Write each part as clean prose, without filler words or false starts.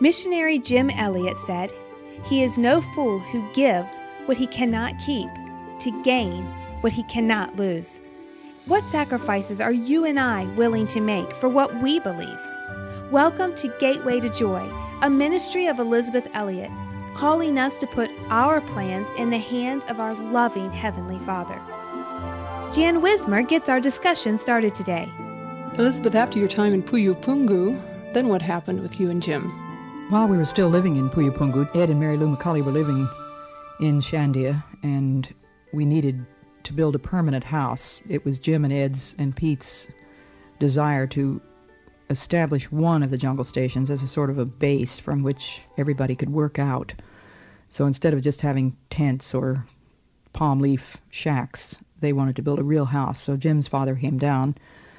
Missionary Jim Elliot said, "He is no fool who gives what he cannot keep to gain what he cannot lose." What sacrifices are you and I willing to make for what we believe? Welcome to Gateway to Joy, a ministry of Elisabeth Elliot, calling us to put our plans in the hands of our loving Heavenly Father. Jan Wismer gets our discussion started today. Elisabeth, after your time in Puyo Pungu, then what happened with you and Jim? While we were still living in Puyo Pungu, Ed and Mary Lou McCulley were living in Shandia, and we needed to build a permanent house. It was Jim and Ed's and Pete's desire to establish one of the jungle stations as a sort of a base from which everybody could work out. So instead of just having tents or palm leaf shacks, they wanted to build a real house. So Jim's father came down,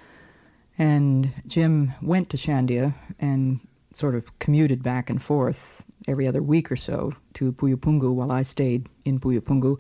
and Jim went to Shandia and sort of commuted back and forth every other week or so to Puyo Pungu while I stayed in Puyo Pungu,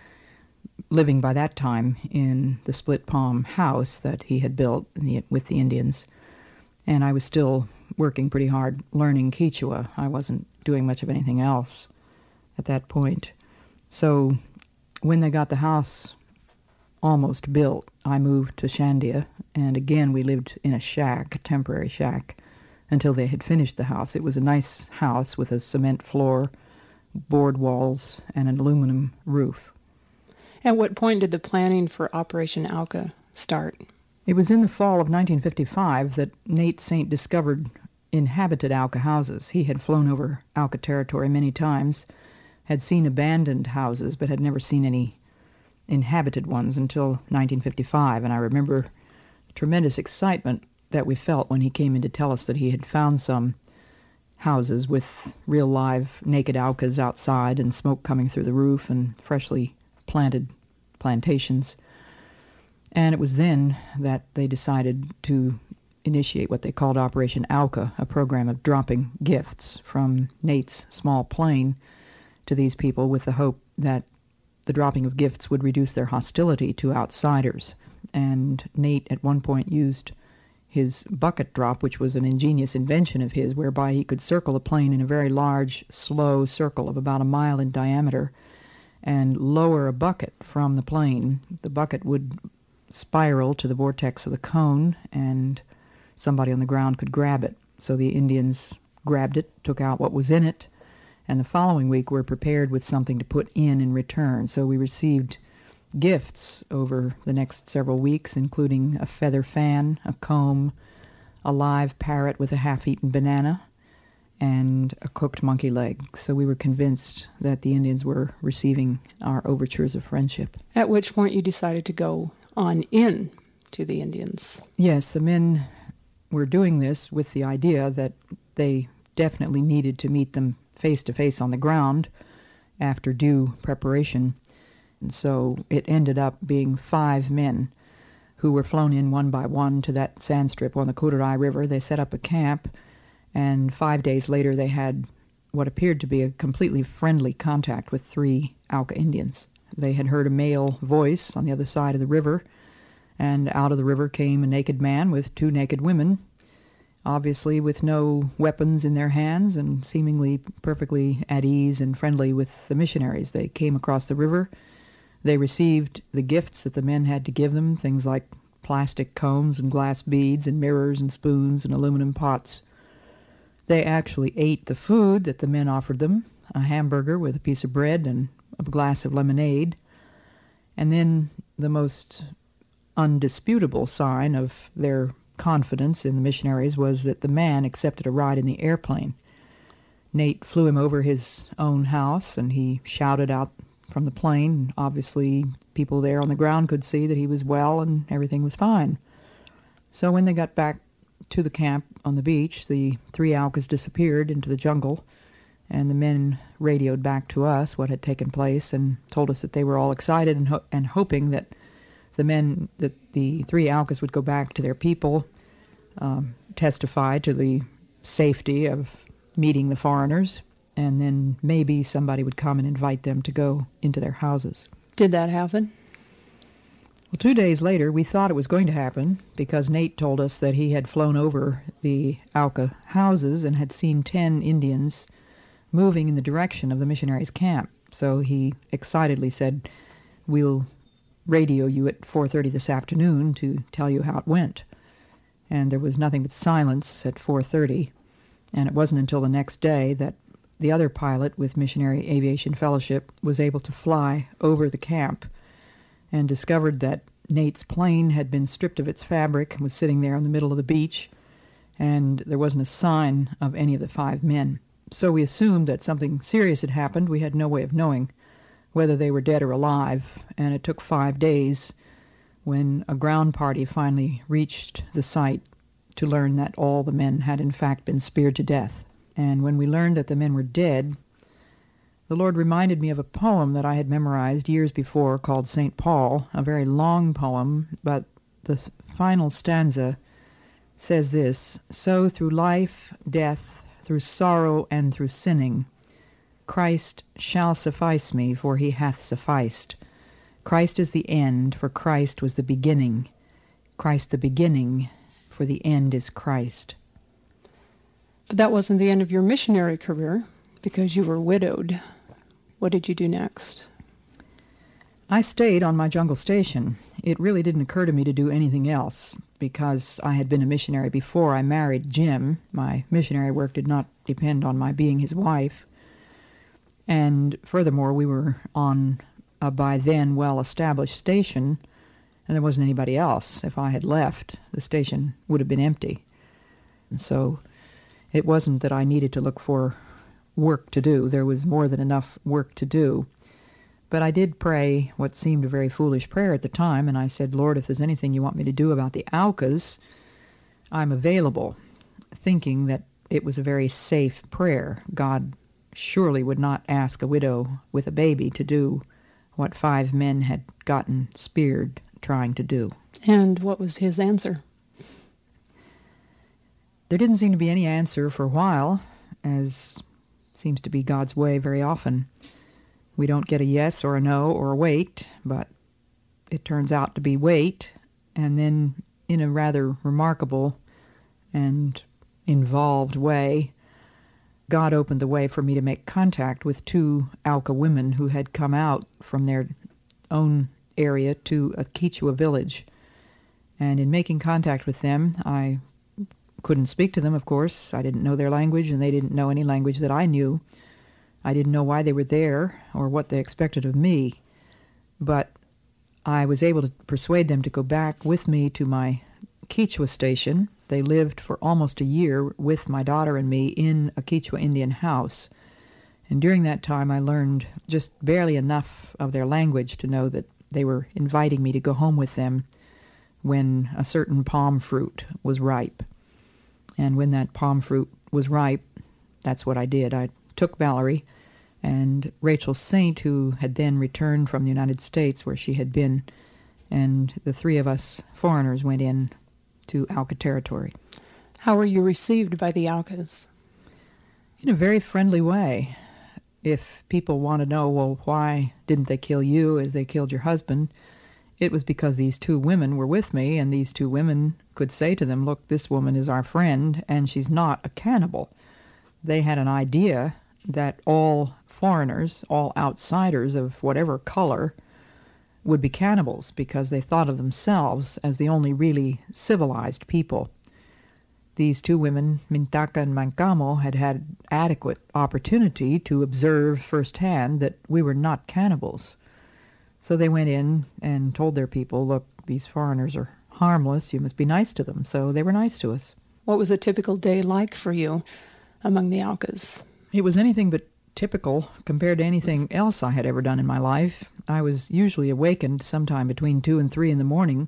living by that time in the split palm house that he had built with the Indians. And I was still working pretty hard learning Quechua. I wasn't doing much of anything else at that point. So when they got the house almost built, I moved to Shandia, and again we lived in a shack, a temporary shack, until they had finished the house. It was a nice house with a cement floor, board walls, and an aluminum roof. At what point did the planning for Operation Auca start? It was in the fall of 1955 that Nate Saint discovered inhabited Auca houses. He had flown over Auca territory many times, had seen abandoned houses, but had never seen any inhabited ones until 1955. And I remember tremendous excitement that we felt when he came in to tell us that he had found some houses with real live naked Aucas outside and smoke coming through the roof and freshly planted plantations. And it was then that they decided to initiate what they called Operation Auca, a program of dropping gifts from Nate's small plane to these people with the hope that the dropping of gifts would reduce their hostility to outsiders. And Nate at one point used his bucket drop, which was an ingenious invention of his, whereby he could circle the plane in a very large, slow circle of about a mile in diameter and lower a bucket from the plane. The bucket would spiral to the vortex of the cone, and somebody on the ground could grab it. So the Indians grabbed it, took out what was in it, and the following week were prepared with something to put in return. So we received gifts over the next several weeks, including a feather fan, a comb, a live parrot with a half-eaten banana, and a cooked monkey leg. So we were convinced that the Indians were receiving our overtures of friendship. At which point you decided to go on in to the Indians. Yes, the men were doing this with the idea that they definitely needed to meet them face-to-face on the ground after due preparation. And so it ended up being 5 men who were flown in one by one to that sand strip on the Kururai River. They set up a camp, and 5 days later they had what appeared to be a completely friendly contact with 3 Auca Indians. They had heard a male voice on the other side of the river, and out of the river came a naked man with 2 naked women, obviously with no weapons in their hands and seemingly perfectly at ease and friendly with the missionaries. They came across the river. They received the gifts that the men had to give them, things like plastic combs and glass beads and mirrors and spoons and aluminum pots. They actually ate the food that the men offered them, a hamburger with a piece of bread and a glass of lemonade. And then the most undisputable sign of their confidence in the missionaries was that the man accepted a ride in the airplane. Nate flew him over his own house, and he shouted out from the plane. Obviously, people there on the ground could see that he was well and everything was fine. So when they got back to the camp on the beach, the 3 Aucas disappeared into the jungle, and the men radioed back to us what had taken place and told us that they were all excited and hoping that the 3 Aucas would go back to their people, testify to the safety of meeting the foreigners, and then maybe somebody would come and invite them to go into their houses. Did that happen? Well, 2 days later, we thought it was going to happen because Nate told us that he had flown over the Auca houses and had seen 10 Indians moving in the direction of the missionaries' camp. So he excitedly said, "We'll radio you at 4:30 this afternoon to tell you how it went." And there was nothing but silence at 4:30, and it wasn't until the next day that the other pilot with Missionary Aviation Fellowship was able to fly over the camp and discovered that Nate's plane had been stripped of its fabric and was sitting there in the middle of the beach, and there wasn't a sign of any of the 5 men. So we assumed that something serious had happened. We had no way of knowing whether they were dead or alive, and it took 5 days when a ground party finally reached the site to learn that all the men had in fact been speared to death. And when we learned that the men were dead, the Lord reminded me of a poem that I had memorized years before called St. Paul, a very long poem, but the final stanza says this: "So through life, death, through sorrow and through sinning, Christ shall suffice me, for he hath sufficed. Christ is the end, for Christ was the beginning. Christ the beginning, for the end is Christ." But that wasn't the end of your missionary career, because you were widowed. What did you do next? I stayed on my jungle station. It really didn't occur to me to do anything else, because I had been a missionary before I married Jim. My missionary work did not depend on my being his wife. And furthermore, we were on a by then well-established station, and there wasn't anybody else. If I had left, the station would have been empty. And so it wasn't that I needed to look for work to do. There was more than enough work to do. But I did pray what seemed a very foolish prayer at the time, and I said, "Lord, if there's anything you want me to do about the Aucas, I'm available," thinking that it was a very safe prayer. God surely would not ask a widow with a baby to do what 5 men had gotten speared trying to do. And what was his answer? There didn't seem to be any answer for a while, as seems to be God's way very often. We don't get a yes or a no or a wait, but it turns out to be wait, and then in a rather remarkable and involved way, God opened the way for me to make contact with 2 Auca women who had come out from their own area to a Quechua village. And in making contact with them, I couldn't speak to them, of course. I didn't know their language, and they didn't know any language that I knew. I didn't know why they were there or what they expected of me. But I was able to persuade them to go back with me to my Quechua station. They lived for almost a year with my daughter and me in a Quechua Indian house. And during that time, I learned just barely enough of their language to know that they were inviting me to go home with them when a certain palm fruit was ripe. And when that palm fruit was ripe, that's what I did. I took Valerie and Rachel Saint, who had then returned from the United States where she had been, and the 3 of us foreigners went in to Auca territory. How were you received by the Aucas? In a very friendly way. If people want to know, well, why didn't they kill you as they killed your husband, it was because these 2 women were with me, and these 2 women could say to them, "Look, this woman is our friend, and she's not a cannibal." They had an idea that all foreigners, all outsiders of whatever color, would be cannibals because they thought of themselves as the only really civilized people. These 2 women, Mintaka and Mancamo, had had adequate opportunity to observe firsthand that we were not cannibals. So they went in and told their people, "Look, these foreigners are harmless. You must be nice to them." So they were nice to us. What was a typical day like for you among the Aucas? It was anything but typical compared to anything else I had ever done in my life. I was usually awakened sometime between 2 and 3 in the morning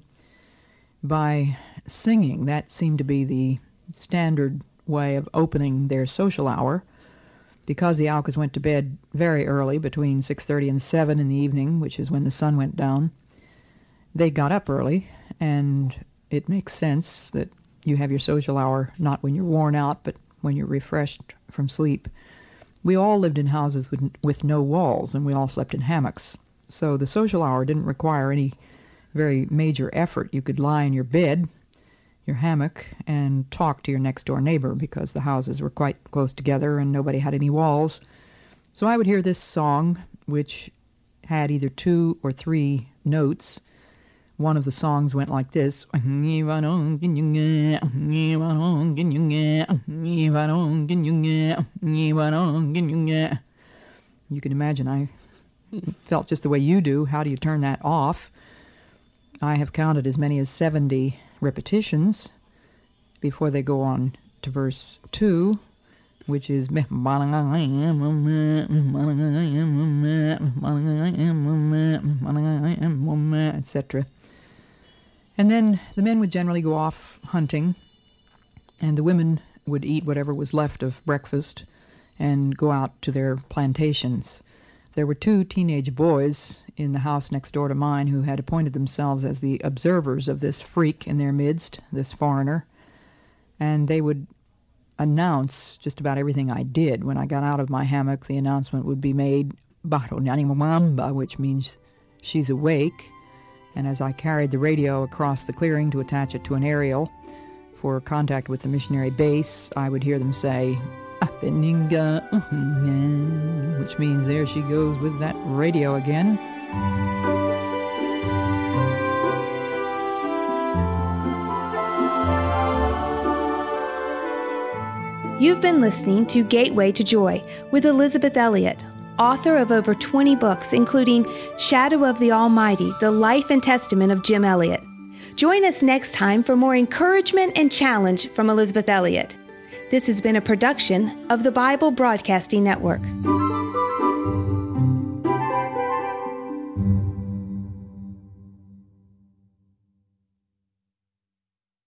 by singing. That seemed to be the standard way of opening their social hour. Because the Aucas went to bed very early, between 6:30 and 7 in the evening, which is when the sun went down, they got up early, and it makes sense that you have your social hour not when you're worn out, but when you're refreshed from sleep. We all lived in houses with no walls, and we all slept in hammocks. So the social hour didn't require any very major effort. You could lie in your bed, your hammock, and talk to your next-door neighbor because the houses were quite close together and nobody had any walls. So I would hear this song, which had either 2 or 3 notes. One of the songs went like this. You can imagine I felt just the way you do. How do you turn that off? I have counted as many as 70 repetitions before they go on to verse 2, which is etc. And then the men would generally go off hunting, and the women would eat whatever was left of breakfast and go out to their plantations. There were 2 teenage boys in the house next door to mine who had appointed themselves as the observers of this freak in their midst, this foreigner, and they would announce just about everything I did. When I got out of my hammock, the announcement would be made, which means she's awake. And as I carried the radio across the clearing to attach it to an aerial for contact with the missionary base, I would hear them say, which means there she goes with that radio again. You've been listening to Gateway to Joy with Elizabeth Elliot, author of over 20 books, including Shadow of the Almighty, The Life and Testament of Jim Elliot. Join us next time for more encouragement and challenge from Elizabeth Elliot. This has been a production of the Bible Broadcasting Network.